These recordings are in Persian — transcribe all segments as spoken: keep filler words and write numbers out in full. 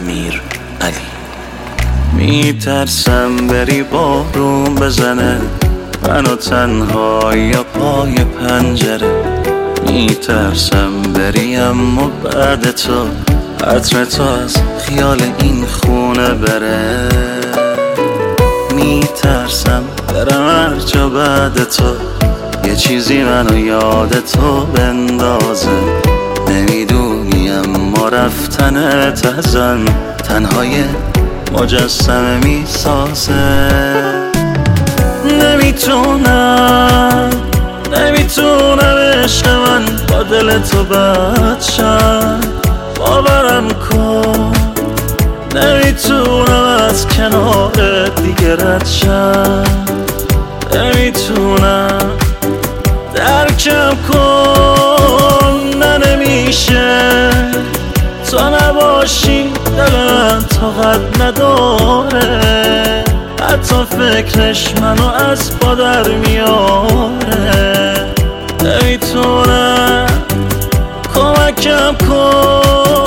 امیر علی. میترسم بری بارون بزنه منو تنها یا پای پنجره، میترسم بری اما بعد تو عطر تو از خیال این خونه بره. میترسم برم هر جا بعد تو یه چیزی منو یاد تو بندازه، نمیدونی اما رفتنت ازن تنهای مجسمه میسازه. نمیتونم نمیتونم عشق من با دل تو بد شم، باورم کن نمیتونم از کنارت دیگه رد شم. نمیتونم درکم کن، نه نمیشه تو نباشی دل من طاقت نداره، حتی فکرش منو از پا در میاره. نمیتونم کمکم کن.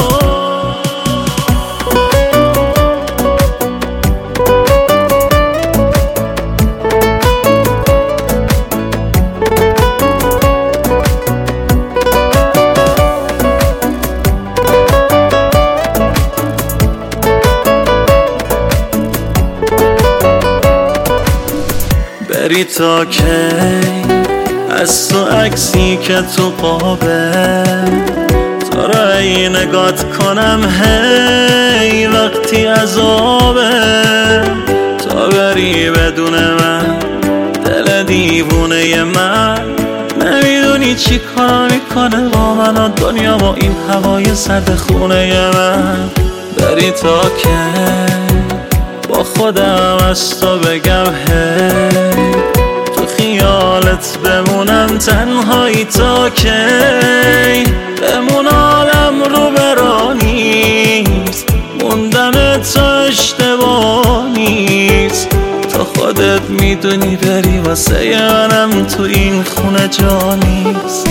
بری تا کی از تو عکسی که تو قابه تو را ای نگات کنم هی وقتی عذابه، تا بری بدون من دل دیوونه من نمیدونی چی کار میکنه با من و دنیا با این هوای سرد خونه من. بری تا کی با خودم از تو بگم هی تو خیالت بمونم تنهایی تا کی، بمون عالم رو برا نیست، موندن تو اشتباه نیست، تا خودت میدونی بری واسه منم تو این خونه جا نیست.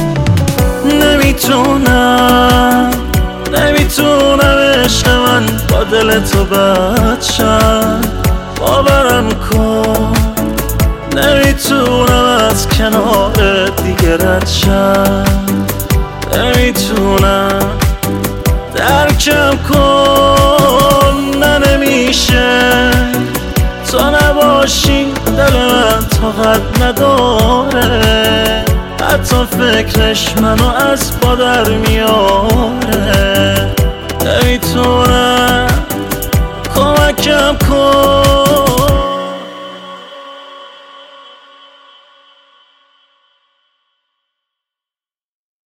نمیتونم نمیتونم عشق من با دل تو بد شم، باورم کن نمیتونم از کنارت دیگه رد شم. نمیتونم درکم کن، نه نمیشه تو نباشی دل من طاقت نداره، حتی فکرش منو از پا در میاره. نمیتونم